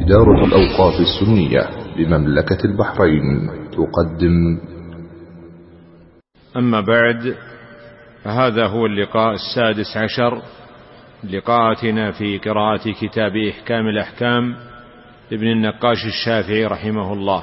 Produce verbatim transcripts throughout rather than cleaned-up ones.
دار الأوقاف السنية بمملكة البحرين تقدم. أما بعد، فهذا هو اللقاء السادس عشر لقاءاتنا في قراءة كتاب إحكام الأحكام ابن النقاش الشافعي رحمه الله.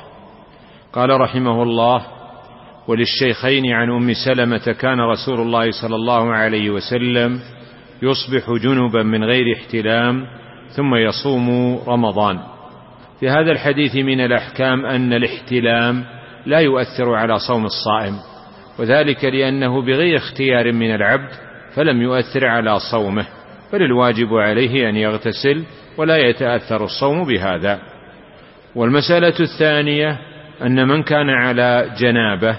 قال رحمه الله: وللشيخين عن أم سلمة كان رسول الله صلى الله عليه وسلم يصبح جنبا من غير احتلام ثم يصوم رمضان. في هذا الحديث من الأحكام أن الاحتلام لا يؤثر على صوم الصائم، وذلك لأنه بغير اختيار من العبد فلم يؤثر على صومه، بل الواجب عليه أن يغتسل ولا يتأثر الصوم بهذا. والمسألة الثانية أن من كان على جنابه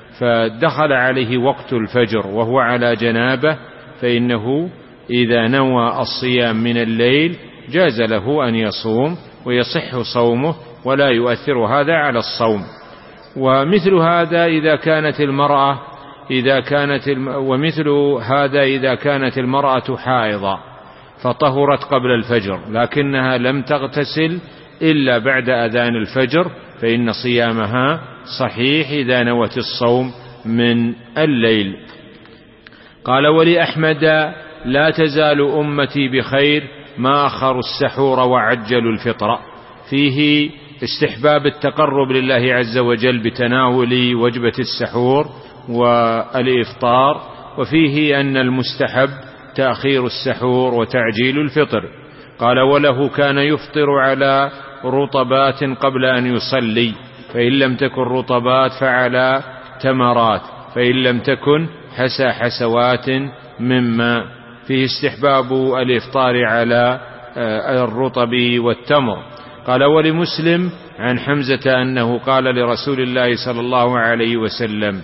فدخل عليه وقت الفجر وهو على جنابه، فإنه إذا نوى الصيام من الليل جاز له أن يصوم ويصح صومه ولا يؤثر هذا على الصوم. ومثل هذا إذا كانت المرأة إذا كانت الم... ومثل هذا إذا كانت المرأة حائضة فطهرت قبل الفجر لكنها لم تغتسل إلا بعد أذان الفجر، فإن صيامها صحيح إذا نوت الصوم من الليل. قال: ولأحمد: لا تزال أمتي بخير ما أخروا السحور وعجلوا الفطر. فيه استحباب التقرب لله عز وجل بتناول وجبة السحور والإفطار، وفيه أن المستحب تأخير السحور وتعجيل الفطر. قال: وله كان يفطر على رطبات قبل أن يصلي، فإن لم تكن رطبات فعلى تمرات، فإن لم تكن حسى حسوات مما. فيه استحباب الإفطار على الرطب والتمر. قال: ولمسلم عن حمزة أنه قال لرسول الله صلى الله عليه وسلم،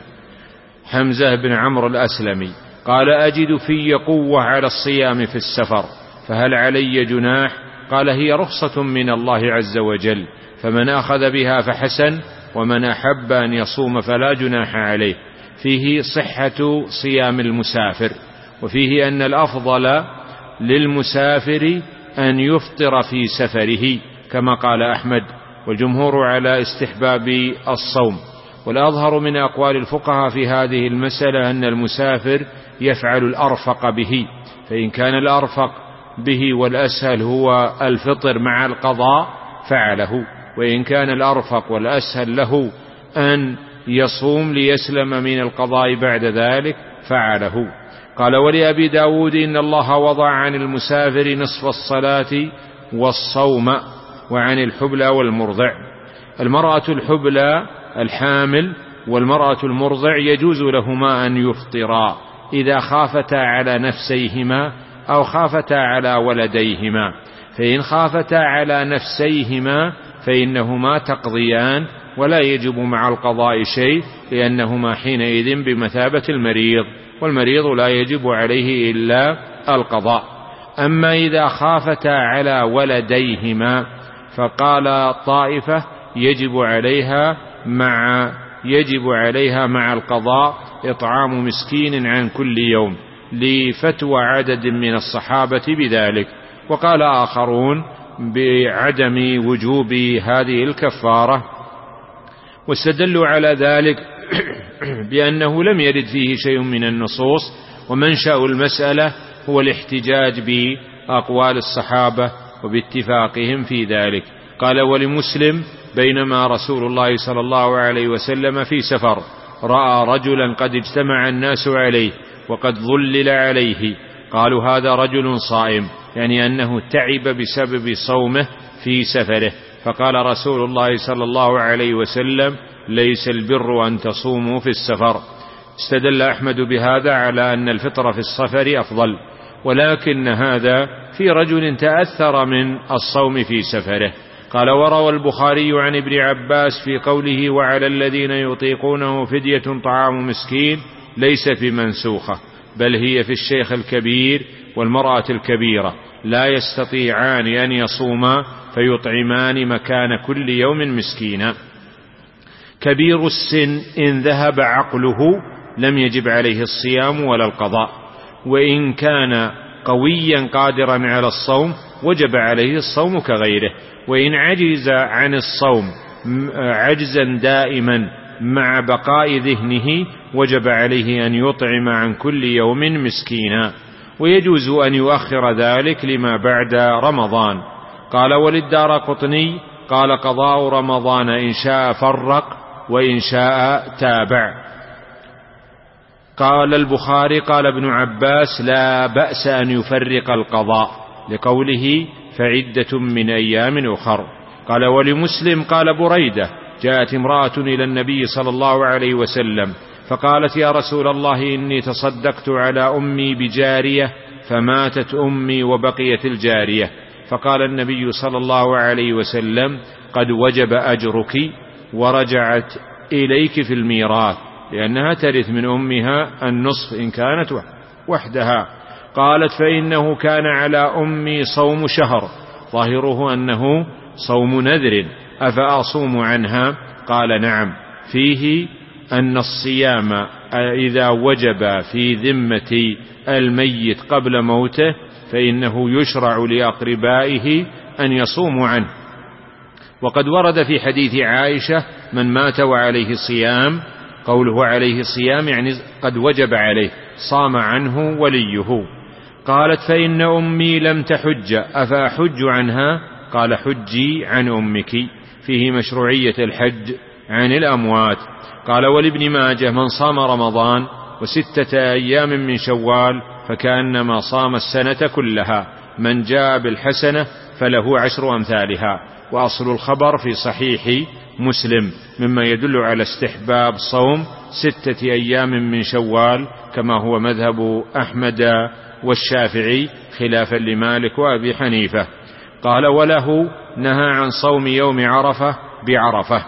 حمزة بن عمرو الأسلمي، قال: أجد في قوة على الصيام في السفر، فهل علي جناح؟ قال: هي رخصة من الله عز وجل، فمن أخذ بها فحسن، ومن أحب أن يصوم فلا جناح عليه. فيه صحة صيام المسافر، وفيه أن الأفضل للمسافر أن يفطر في سفره كما قال أحمد، والجمهور على استحباب الصوم. والأظهر من أقوال الفقهاء في هذه المسألة أن المسافر يفعل الأرفق به، فإن كان الأرفق به والأسهل هو الفطر مع القضاء فعله، وإن كان الأرفق والأسهل له أن يصوم ليسلم من القضاء بعد ذلك فعله. قال: ولأبي داود إن الله وضع عن المسافر نصف الصلاة والصوم وعن الحبلى والمرضع. المرأة الحبلى الحامل والمرأة المرضع يجوز لهما أن يفطرا إذا خافتا على نفسيهما أو خافتا على ولديهما، فإن خافتا على نفسيهما فإنهما تقضيان ولا يجب مع القضاء شيء، لأنهما حينئذ بمثابة المريض، والمريض لا يجب عليه إلا القضاء. أما إذا خافتا على ولديهما فقال طائفة يجب عليها مع يجب عليها مع القضاء إطعام مسكين عن كل يوم، لفتوى عدد من الصحابة بذلك. وقال آخرون بعدم وجوب هذه الكفارة، واستدلوا على ذلك بأنه لم يرد فيه شيء من النصوص، ومنشأ المسألة هو الاحتجاج بأقوال الصحابة وباتفاقهم في ذلك. قال: ولمسلم بينما رسول الله صلى الله عليه وسلم في سفر رأى رجلا قد اجتمع الناس عليه وقد ظلل عليه، قالوا هذا رجل صائم، يعني أنه تعب بسبب صومه في سفره، فقال رسول الله صلى الله عليه وسلم: ليس البر أن تصوموا في السفر. استدل أحمد بهذا على أن الفطر في السفر أفضل، ولكن هذا في رجل تأثر من الصوم في سفره. قال: وروى البخاري عن ابن عباس في قوله: وعلى الذين يطيقونه فدية طعام مسكين، ليس في منسوخة، بل هي في الشيخ الكبير والمرأة الكبيرة، لا يستطيعان أن يصوما فيطعمان مكان كل يوم مسكينا. كبير السن إن ذهب عقله لم يجب عليه الصيام ولا القضاء، وإن كان قويا قادرا على الصوم وجب عليه الصوم كغيره. وإن عجز عن الصوم عجزا دائما مع بقاء ذهنه وجب عليه أن يطعم عن كل يوم مسكينا، ويجوز أن يؤخر ذلك لما بعد رمضان. قال وللدارقطني قال قضاء رمضان إن شاء فرق وإن شاء تابع. قال البخاري قال ابن عباس لا بأس أن يفرق القضاء لقوله فعدة من أيام أخر. قال ولمسلم قال بريدة جاءت امرأة إلى النبي صلى الله عليه وسلم فقالت يا رسول الله إني تصدقت على أمي بجارية فماتت أمي وبقيت الجارية، فقال النبي صلى الله عليه وسلم قد وجب أجرك ورجعت إليك في الميراث لأنها ترث من أمها النصف إن كانت وحدها. قالت فإنه كان على أمي صوم شهر ظاهره أنه صوم نذر أفأصوم عنها؟ قال نعم، فيه أن الصيام إذا وجب في ذمة الميت قبل موته فإنه يشرع لأقربائه أن يصوموا عنه. وقد ورد في حديث عائشة من مات وعليه صيام، قوله عليه صيام يعني قد وجب عليه، صام عنه وليه. قالت فإن أمي لم تحج أفأحج عنها؟ قال حجي عن أمك، فيه مشروعية الحج عن الأموات. قال ولابن ماجه من صام رمضان وستة أيام من شوال فكأنما صام السنة كلها، من جاء بالحسنة فله عشر أمثالها. وأصل الخبر في صحيح مسلم مما يدل على استحباب صوم ستة أيام من شوال كما هو مذهب أحمد والشافعي خلافا لمالك وأبي حنيفة. قال وله نهى عن صوم يوم عرفة بعرفة.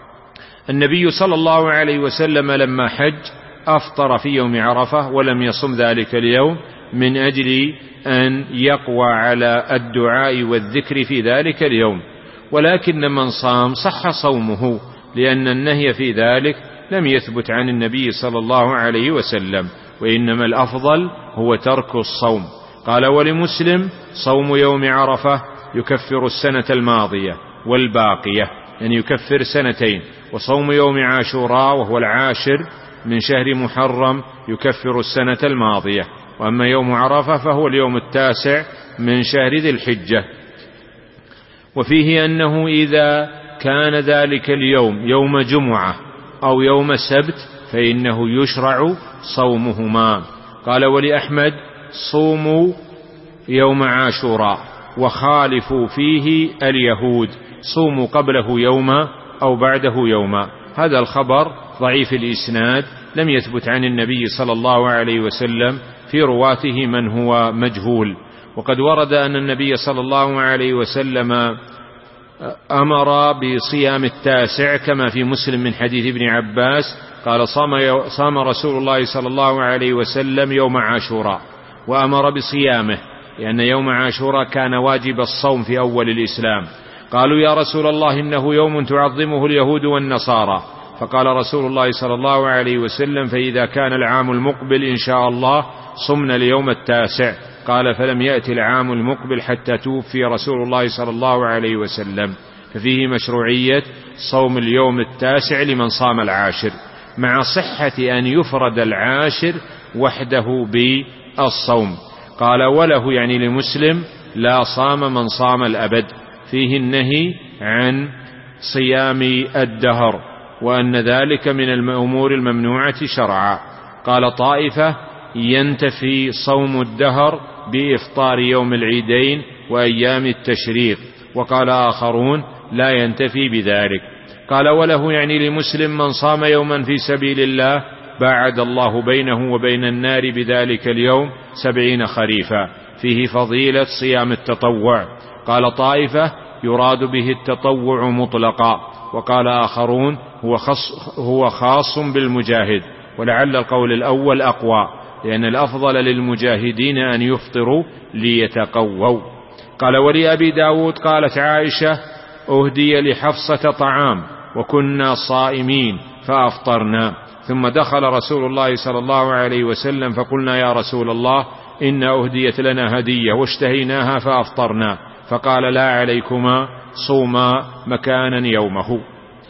النبي صلى الله عليه وسلم لما حج أفطر في يوم عرفة ولم يصم ذلك اليوم من أجل أن يقوى على الدعاء والذكر في ذلك اليوم، ولكن من صام صح صومه لأن النهي في ذلك لم يثبت عن النبي صلى الله عليه وسلم، وإنما الأفضل هو ترك الصوم. قال ولمسلم صوم يوم عرفة يكفر السنة الماضية والباقية، يعني يكفر سنتين. وصوم يوم عاشوراء وهو العاشر من شهر محرم يكفر السنة الماضية. وأما يوم عرفة فهو اليوم التاسع من شهر ذي الحجة. وفيه أنه إذا كان ذلك اليوم يوم جمعة أو يوم سبت فإنه يشرع صومهما. قال ولأحمد صوموا يوم عاشوراء وخالفوا فيه اليهود، صوموا قبله يوما أو بعده يوما. هذا الخبر ضعيف الإسناد لم يثبت عن النبي صلى الله عليه وسلم، في رواته من هو مجهول. وقد ورد أن النبي صلى الله عليه وسلم أمر بصيام التاسع كما في مسلم من حديث ابن عباس قال صام, صام رسول الله صلى الله عليه وسلم يوم عاشوراء وأمر بصيامه، لأن يوم عاشوراء كان واجب الصوم في أول الإسلام. قالوا يا رسول الله إنه يوم تعظمه اليهود والنصارى، فقال رسول الله صلى الله عليه وسلم فإذا كان العام المقبل إن شاء الله صمنا اليوم التاسع. قال فلم يأتي العام المقبل حتى توفي رسول الله صلى الله عليه وسلم، ففيه مشروعية صوم اليوم التاسع لمن صام العاشر، مع صحة أن يفرد العاشر وحده بالصوم. قال وله يعني لمسلم لا صام من صام الأبد، فيه النهي عن صيام الدهر وأن ذلك من الأمور الممنوعة شرعا. قال طائفة ينتفي صوم الدهر بإفطار يوم العيدين وأيام التشريق، وقال آخرون لا ينتفي بذلك. قال وله يعني لمسلم من صام يوما في سبيل الله باعد الله بينه وبين النار بذلك اليوم سبعين خريفا، فيه فضيلة صيام التطوع. قال طائفة يراد به التطوع مطلقا، وقال آخرون هو خاص, هو خاص بالمجاهد، ولعل القول الأول أقوى لأن الأفضل للمجاهدين أن يفطروا ليتقووا. قال ولأبي داود قالت عائشة أهدي لحفصة طعام وكنا صائمين فأفطرنا، ثم دخل رسول الله صلى الله عليه وسلم فقلنا يا رسول الله إن أهديت لنا هدية واشتهيناها فأفطرنا، فقال لا عليكما صوما مكانا يومه.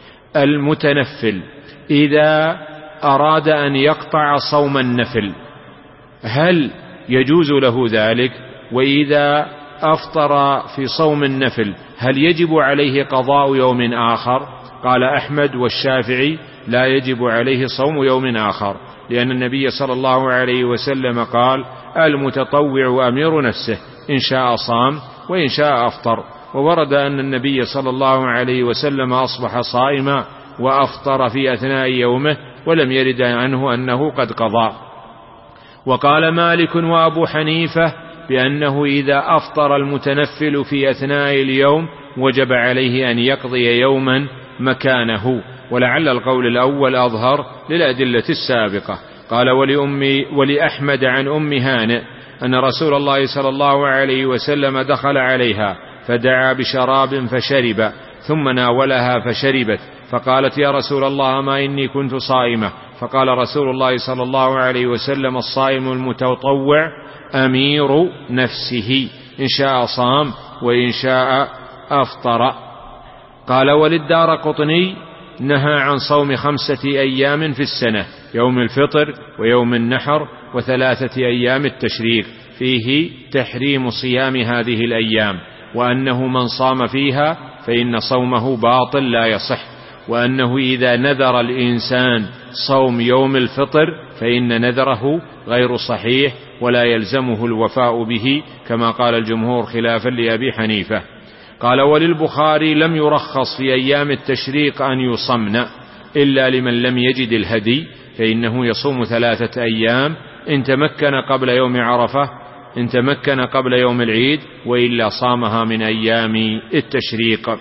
المتنفل إذا أراد أن يقطع صوم النفل هل يجوز له ذلك؟ وإذا أفطر في صوم النفل هل يجب عليه قضاء يوم آخر؟ قال أحمد والشافعي لا يجب عليه صوم يوم آخر، لأن النبي صلى الله عليه وسلم قال المتطوع أمير نفسه، إن شاء صام وإن شاء أفطر. وورد أن النبي صلى الله عليه وسلم أصبح صائما وأفطر في أثناء يومه ولم يرد عنه أنه قد قضى. وقال مالك وأبو حنيفة بأنه إذا أفطر المتنفل في أثناء اليوم وجب عليه أن يقضي يوما مكانه، ولعل القول الأول أظهر للأدلة السابقة. قال ولأمي ولأحمد عن أم هانئ أن رسول الله صلى الله عليه وسلم دخل عليها فدعا بشراب فشرب، ثم ناولها فشربت، فقالت يا رسول الله ما إني كنت صائمة، فقال رسول الله صلى الله عليه وسلم الصائم المتطوع أمير نفسه، إن شاء صام وإن شاء أفطر. قال وللدارقطني نهى عن صوم خمسة أيام في السنة، يوم الفطر ويوم النحر وثلاثة أيام التشريق، فيه تحريم صيام هذه الأيام، وأنه من صام فيها فإن صومه باطل لا يصح، وأنه إذا نذر الإنسان صوم يوم الفطر فإن نذره غير صحيح ولا يلزمه الوفاء به كما قال الجمهور خلافا لأبي حنيفة. قال وللبخاري لم يرخص في أيام التشريق أن يصمن إلا لمن لم يجد الهدي، فإنه يصوم ثلاثة أيام إن تمكن قبل يوم عرفة، إن تمكن قبل يوم العيد، وإلا صامها من أيام التشريق.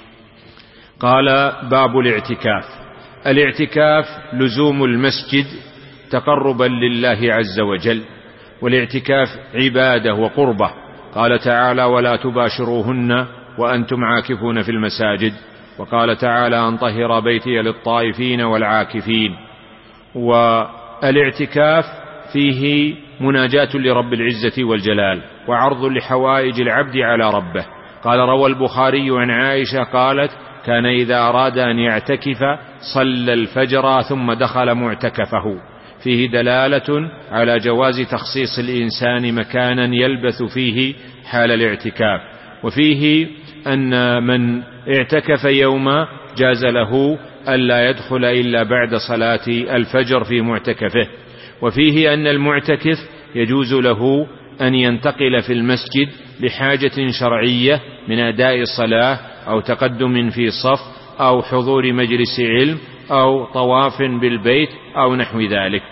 قال باب الاعتكاف. الاعتكاف لزوم المسجد تقربا لله عز وجل، والاعتكاف عبادة وقربة. قال تعالى ولا تباشروهن وأنتم عاكفون في المساجد، وقال تعالى أن طهر بيتي للطائفين والعاكفين. والاعتكاف فيه مناجاة لرب العزة والجلال وعرض لحوائج العبد على ربه. قال روى البخاري عن عائشة قالت كان إذا أراد أن يعتكف صلى الفجر ثم دخل معتكفه، فيه دلالة على جواز تخصيص الإنسان مكانا يلبث فيه حال الاعتكاف، وفيه أن من اعتكف يوما جاز له ألا يدخل إلا بعد صلاة الفجر في معتكفه. وفيه أن المعتكف يجوز له أن ينتقل في المسجد لحاجة شرعية من أداء الصلاة أو تقدم في صف أو حضور مجلس علم أو طواف بالبيت أو نحو ذلك.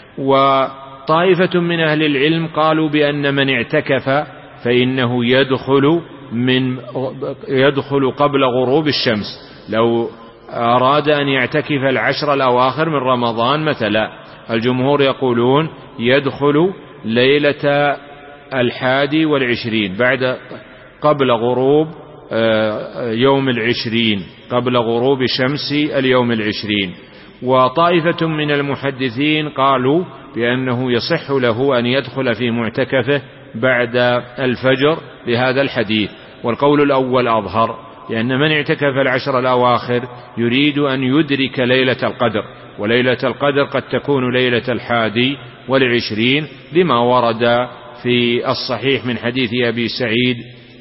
وطائفة من أهل العلم قالوا بأن من اعتكف فإنه يدخل من يدخل قبل غروب الشمس، لو أراد أن يعتكف العشر الأواخر من رمضان مثلا. الجمهور يقولون يدخل ليلة الحادي والعشرين بعد قبل غروب يوم العشرين، قبل غروب شمس اليوم العشرين. وطائفة من المحدثين قالوا بأنه يصح له أن يدخل في معتكفه بعد الفجر بهذا الحديث، والقول الأول أظهر، لأن من اعتكف العشر الأواخر يريد أن يدرك ليلة القدر، وليلة القدر قد تكون ليلة الحادي والعشرين لما ورد في الصحيح من حديث أبي سعيد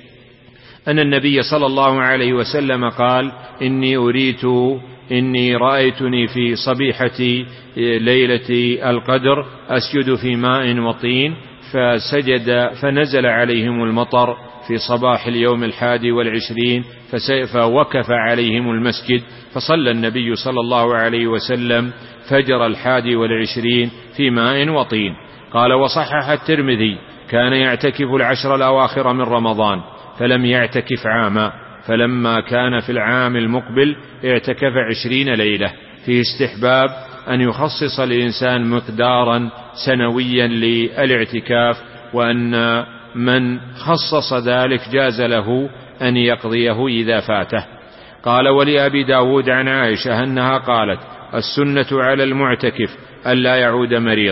أن النبي صلى الله عليه وسلم قال إني أريت إني رأيتني في صبيحة ليلة القدر أسجد في ماء وطين، فسجد فنزل عليهم المطر في صباح اليوم الحادي والعشرين، فوقف عليهم المسجد، فصلى النبي صلى الله عليه وسلم فجر الحادي والعشرين في ماء وطين. قال وصحح الترمذي كان يعتكف العشر الأواخر من رمضان فلم يعتكف عاما، فلما كان في العام المقبل اعتكف عشرين ليلة. في استحباب أن يخصص الإنسان مقدارا سنويا للاعتكاف، وأن من خصص ذلك جاز له أن يقضيه إذا فاته. قال ولأبي داود عن عائشة أنها قالت السنة على المعتكف ألا يعود مريضا،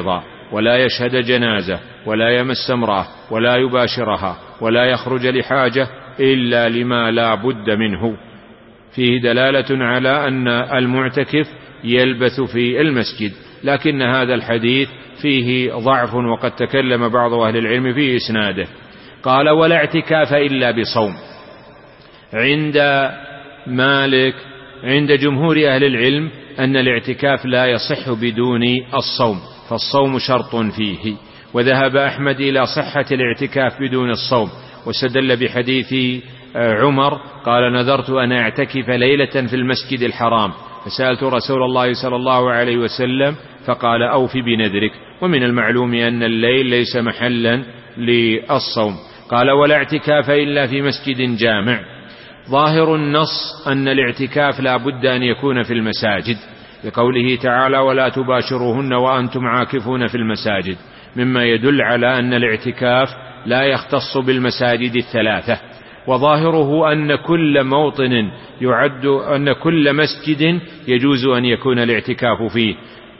ولا يشهد جنازة ولا يمس امرأة ولا يباشرها ولا يخرج لحاجة إلا لما لا بد منه. فيه دلالة على أن المعتكف يلبث في المسجد، لكن هذا الحديث فيه ضعف وقد تكلم بعض أهل العلم في إسناده. قال: ولا اعتكاف إلا بصوم. عند مالك عند جمهور أهل العلم أن الاعتكاف لا يصح بدون الصوم، فالصوم شرط فيه. وذهب أحمد إلى صحة الاعتكاف بدون الصوم، واستدل بحديث عمر قال: نذرت أن أعتكف ليلة في المسجد الحرام فسألت رسول الله صلى الله عليه وسلم فقال: أوف بنذرك. ومن المعلوم أن الليل ليس محلا للصوم. قال: ولا اعتكاف إلا في مسجد جامع. ظاهر النص أن الاعتكاف لا بد أن يكون في المساجد، لقوله تعالى: ولا تباشروهن وأنتم عاكفون في المساجد، مما يدل على أن الاعتكاف لا يختص بالمساجد الثلاثة. وظاهره أن كل موطن يعد أن كل مسجد يجوز أن يكون الاعتكاف فيه،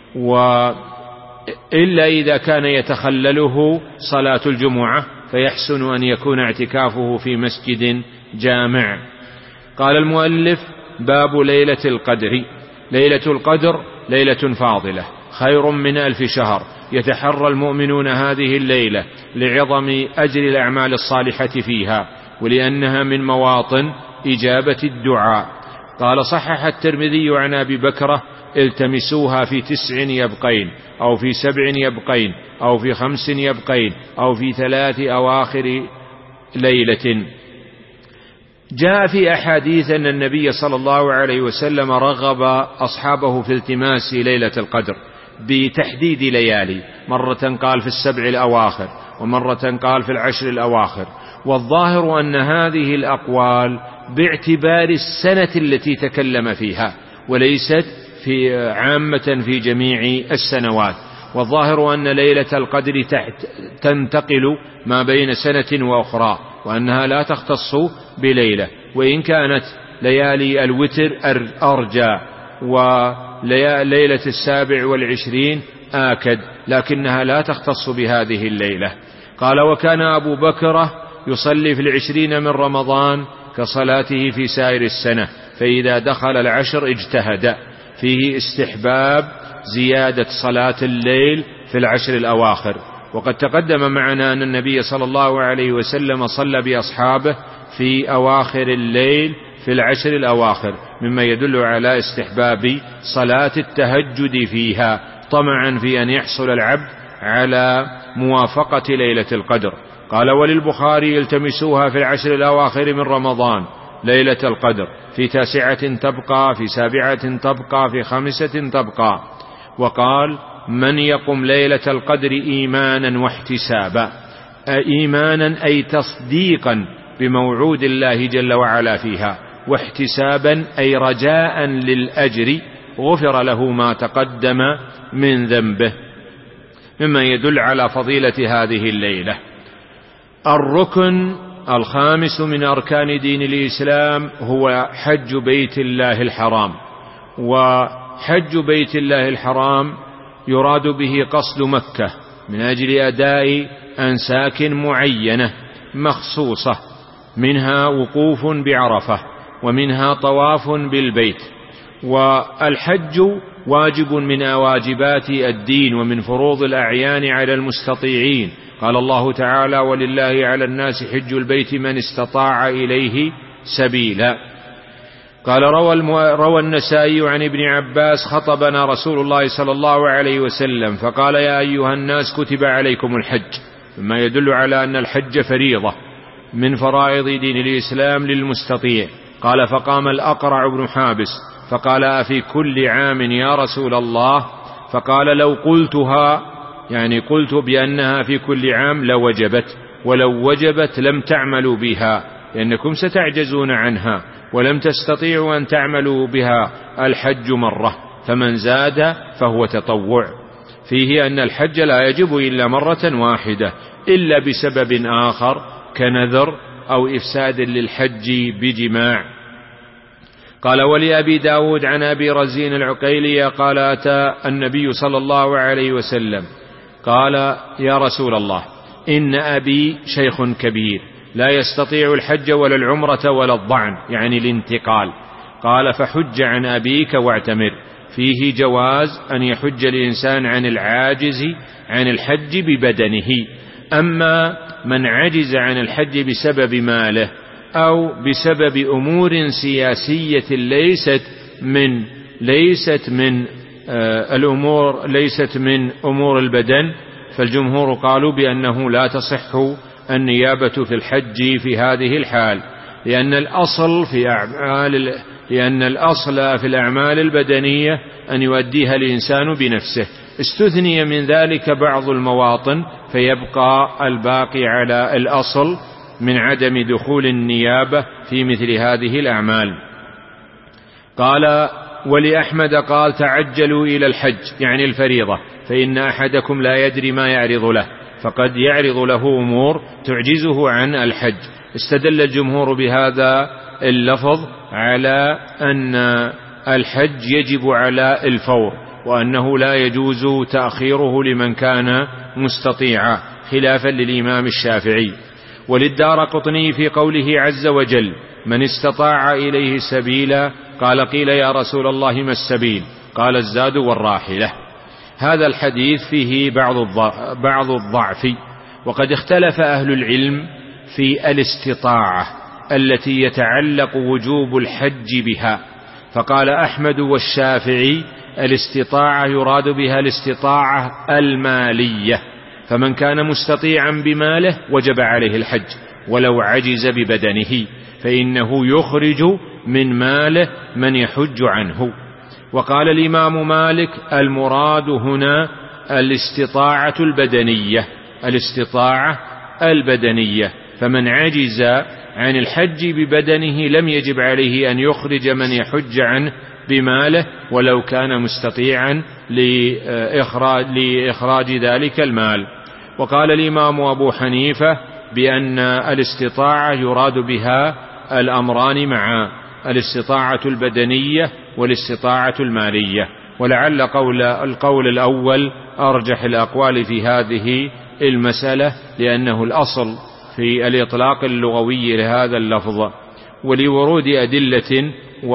وإلا إذا كان يتخلله صلاة الجمعة فيحسن أن يكون اعتكافه في مسجد جامع. قال المؤلف: باب ليلة القدر. ليلة القدر ليلة فاضلة خير من ألف شهر، يتحرى المؤمنون هذه الليلة لعظم أجر الأعمال الصالحة فيها، ولأنها من مواطن إجابة الدعاء. قال: صحح الترمذي عن أبي بكرة: التمسوها في تسع يبقين أو في سبع يبقين أو في خمس يبقين أو في ثلاث أواخر ليلة. جاء في أحاديث أن النبي صلى الله عليه وسلم رغب أصحابه في التماس ليلة القدر بتحديد ليالي، مرة قال في السبع الأواخر ومرة قال في العشر الأواخر. والظاهر أن هذه الأقوال باعتبار السنة التي تكلم فيها، وليست في عامة في جميع السنوات. والظاهر أن ليلة القدر تنتقل ما بين سنة وأخرى، وأنها لا تختص بليلة، وإن كانت ليالي الوتر أرجى وليلة السابع والعشرين آكد، لكنها لا تختص بهذه الليلة. قال: وكان أبو بكر يصلي في العشرين من رمضان كصلاته في سائر السنة، فإذا دخل العشر اجتهد. فيه استحباب زيادة صلاة الليل في العشر الأواخر. وقد تقدم معنا أن النبي صلى الله عليه وسلم صلى بأصحابه في أواخر الليل في العشر الأواخر، مما يدل على استحباب صلاة التهجد فيها، طمعا في أن يحصل العبد على موافقة ليلة القدر. قال: وللبخاري: التمسوها في العشر الأواخر من رمضان ليلة القدر، في تاسعة تبقى، في سابعة تبقى، في خامسة تبقى. وقال: من يقم ليلة القدر إيمانا واحتسابا. إيمانا أي تصديقا بموعود الله جل وعلا فيها، واحتسابا أي رجاء للأجر، غفر له ما تقدم من ذنبه، مما يدل على فضيلة هذه الليلة. الركن الخامس من أركان دين الإسلام هو حج بيت الله الحرام. وحج بيت الله الحرام يراد به قصد مكة من أجل أداء أنساك معينة مخصوصة، منها وقوف بعرفة، ومنها طواف بالبيت. والحج واجب من واجبات الدين ومن فروض الأعيان على المستطيعين. قال الله تعالى: ولله على الناس حج البيت من استطاع إليه سبيلا. قال: روى, المو... روى النسائي عن ابن عباس: خطبنا رسول الله صلى الله عليه وسلم فقال: يا أيها الناس كتب عليكم الحج، مما يدل على أن الحج فريضة من فرائض دين الإسلام للمستطيع. قال: فقام الأقرع بن حابس فقال: أفي كل عام يا رسول الله؟ فقال: لو قلتها، يعني قلت بأنها في كل عام لوجبت، ولو وجبت لم تعملوا بها لأنكم ستعجزون عنها، ولم تستطيعوا أن تعملوا بها الحج مرة، فمن زاد فهو تطوع. فيه أن الحج لا يجب إلا مرة واحدة إلا بسبب آخر كنذر أو إفساد للحج بجماع. قال: ولأبي داود عن أبي رزين العقيلي قال: أتى النبي صلى الله عليه وسلم قال: يا رسول الله، إن أبي شيخ كبير لا يستطيع الحج ولا العمرة ولا الضعن، يعني الانتقال. قال: فحج عن أبيك واعتمر. فيه جواز أن يحج الإنسان عن العاجز عن الحج ببدنه. أما من عجز عن الحج بسبب ماله أو بسبب أمور سياسية ليست من ليست من آه الأمور ليست من أمور البدن، فالجمهور قالوا بأنه لا تصح النيابة في الحج في هذه الحال، لأن الأصل في أعمال لأن الأصل في الأعمال البدنية أن يؤديها الإنسان بنفسه. استثني من ذلك بعض المواطن، فيبقى الباقي على الأصل من عدم دخول النيابة في مثل هذه الأعمال. قال: ولأحمد قال: تعجلوا إلى الحج، يعني الفريضة، فإن أحدكم لا يدري ما يعرض له، فقد يعرض له أمور تعجزه عن الحج. استدل الجمهور بهذا اللفظ على أن الحج يجب على الفور، وأنه لا يجوز تأخيره لمن كان مستطيعا، خلافا للإمام الشافعي. وللدارقطني في قوله عز وجل: من استطاع إليه سبيلا، قال: قيل يا رسول الله ما السبيل؟ قال: الزاد والراحلة. هذا الحديث فيه بعض الضعف، وقد اختلف أهل العلم في الاستطاعة التي يتعلق وجوب الحج بها. فقال أحمد والشافعي: الاستطاعة يراد بها الاستطاعة المالية، فمن كان مستطيعا بماله وجب عليه الحج ولو عجز ببدنه، فإنه يخرج من ماله من يحج عنه. وقال الإمام مالك: المراد هنا الاستطاعة البدنية الاستطاعة البدنية فمن عجز عن الحج ببدنه لم يجب عليه أن يخرج من يحج عنه بماله ولو كان مستطيعا لإخراج, لإخراج ذلك المال. وقال الإمام أبو حنيفة بأن الاستطاعة يراد بها الأمران معا، الاستطاعة البدنية والاستطاعة المالية، ولعل قول القول الأول أرجح الأقوال في هذه المسألة، لأنه الأصل في الإطلاق اللغوي لهذا اللفظ، ولورود أدلة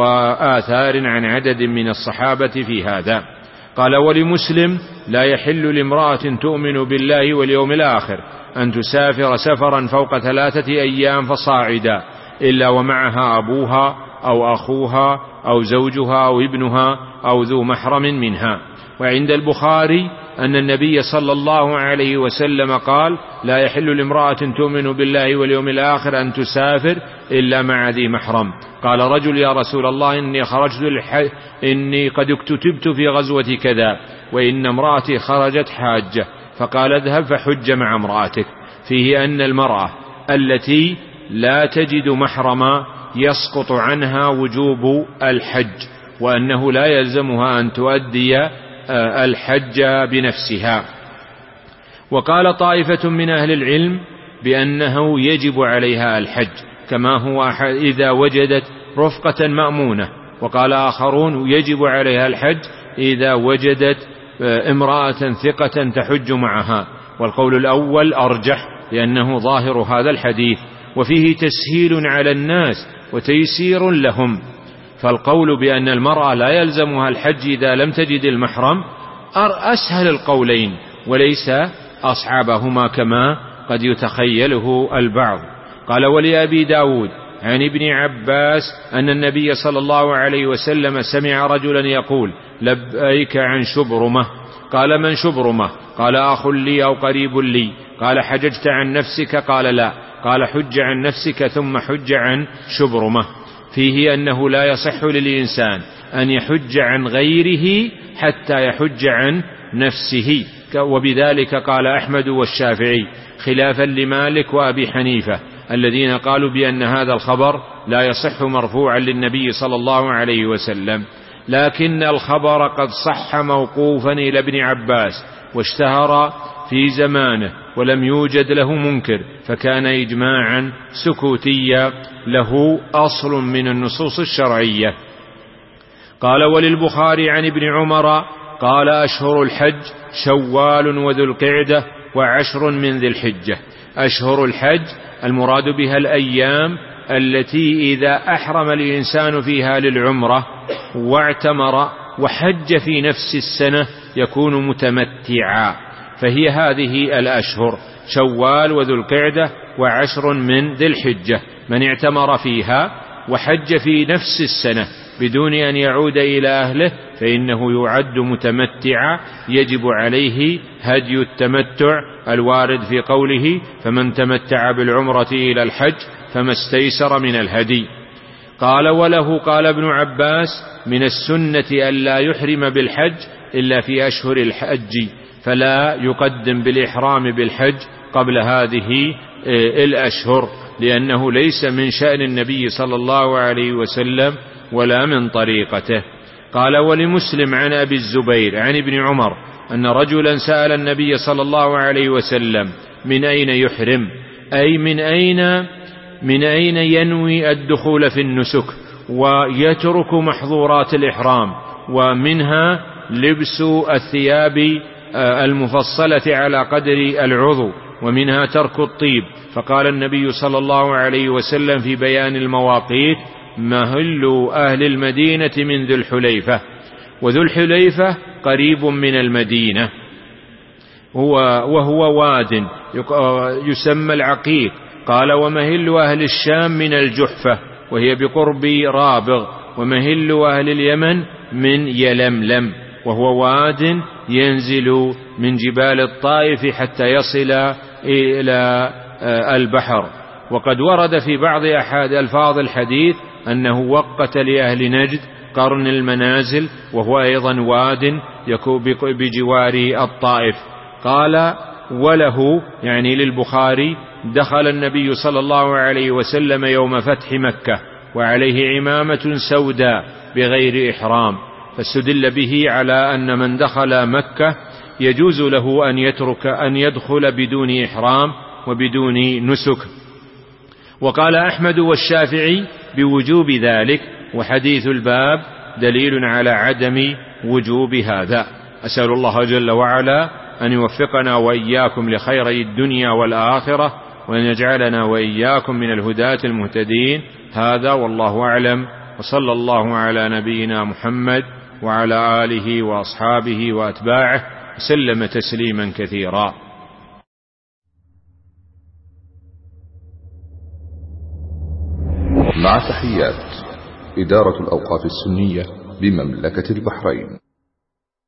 وآثار عن عدد من الصحابة في هذا. قال: ولمسلم: لا يحل لامرأة تؤمن بالله واليوم الآخر أن تسافر سفرا فوق ثلاثة أيام فصاعدا إلا ومعها أبوها أو أخوها أو زوجها أو ابنها أو ذو محرم منها. وعند البخاري أن النبي صلى الله عليه وسلم قال: لا يحل لامرأة تؤمن بالله واليوم الآخر أن تسافر إلا مع ذي محرم. قال رجل: يا رسول الله، إني خرجت للحج إني قد اكتتبت في غزوة كذا وإن امرأتي خرجت حاجة. فقال: اذهب فحج مع امرأتك. فيه أن المرأة التي لا تجد محرما يسقط عنها وجوب الحج، وأنه لا يلزمها أن تؤدي الحج بنفسها. وقال طائفة من أهل العلم بأنه يجب عليها الحج كما هو إذا وجدت رفقة مأمونة، وقال آخرون يجب عليها الحج إذا وجدت امرأة ثقة تحج معها. والقول الأول أرجح لأنه ظاهر هذا الحديث، وفيه تسهيل على الناس وتيسير لهم. فالقول بأن المرأة لا يلزمها الحج إذا لم تجد المحرم أسهل القولين وليس أصعبهما كما قد يتخيله البعض. قال: ولأبي داود عن ابن عباس أن النبي صلى الله عليه وسلم سمع رجلا يقول: لبيك عن شبرمة. قال: من شبرمة؟ قال: أخ لي أو قريب لي. قال: حججت عن نفسك؟ قال: لا. قال: حج عن نفسك ثم حج عن شبرمة. فيه أنه لا يصح للإنسان أن يحج عن غيره حتى يحج عن نفسه، وبذلك قال أحمد والشافعي خلافا لمالك وأبي حنيفة الذين قالوا بأن هذا الخبر لا يصح مرفوعا للنبي صلى الله عليه وسلم. لكن الخبر قد صح موقوفا إلى ابن عباس واشتهر في زمانه ولم يوجد له منكر، فكان إجماعا سكوتيا له أصل من النصوص الشرعية. قال: وللبخاري عن ابن عمر قال: أشهر الحج شوال وذو القعدة وعشر من ذي الحجة. أشهر الحج المراد بها الأيام التي إذا أحرم الإنسان فيها للعمرة واعتمر وحج في نفس السنة يكون متمتعا، فهي هذه الأشهر: شوال وذو القعدة وعشر من ذي الحجة. من اعتمر فيها وحج في نفس السنة بدون أن يعود إلى أهله فإنه يعد متمتعا، يجب عليه هدي التمتع الوارد في قوله: فمن تمتع بالعمرة إلى الحج فما استيسر من الهدي. قال: وله قال ابن عباس: من السنة ألا يحرم بالحج إلا في أشهر الحج، فلا يقدم بالإحرام بالحج قبل هذه الأشهر، لأنه ليس من شأن النبي صلى الله عليه وسلم ولا من طريقته. قال: ولمسلم عن أبي الزبير عن ابن عمر أن رجلا سأل النبي صلى الله عليه وسلم: من أين يحرم؟ أي من أين من أين ينوي الدخول في النسك ويترك محظورات الإحرام، ومنها لبس الثياب المفصلة على قدر العضو، ومنها ترك الطيب. فقال النبي صلى الله عليه وسلم في بيان المواقيت: مهل أهل المدينة من ذو الحليفة، وذو الحليفة قريب من المدينة، هو وهو واد يسمى العقيق. قال: ومهل أهل الشام من الجحفة، وهي بقرب رابغ، ومهل أهل اليمن من يلملم، وهو واد ينزل من جبال الطائف حتى يصل إلى البحر. وقد ورد في بعض أحد ألفاظ الحديث أنه وقت لأهل نجد قرن المنازل، وهو أيضا واد يكون بجوار الطائف. قال: وله يعني للبخاري: دخل النبي صلى الله عليه وسلم يوم فتح مكة وعليه عمامة سوداء بغير إحرام، فاستدل به على أن من دخل مكة يجوز له أن يترك أن يدخل بدون إحرام وبدون نسك. وقال أحمد والشافعي بوجوب ذلك، وحديث الباب دليل على عدم وجوب هذا. أسأل الله جل وعلا أن يوفقنا وإياكم لخيري الدنيا والآخرة، وأن يجعلنا وإياكم من الهداة المهتدين. هذا والله أعلم، وصلى الله على نبينا محمد وعلى آله وأصحابه وأتباعه وسلم تسليما كثيرا. مع تحيات إدارة الأوقاف السنية بمملكة البحرين.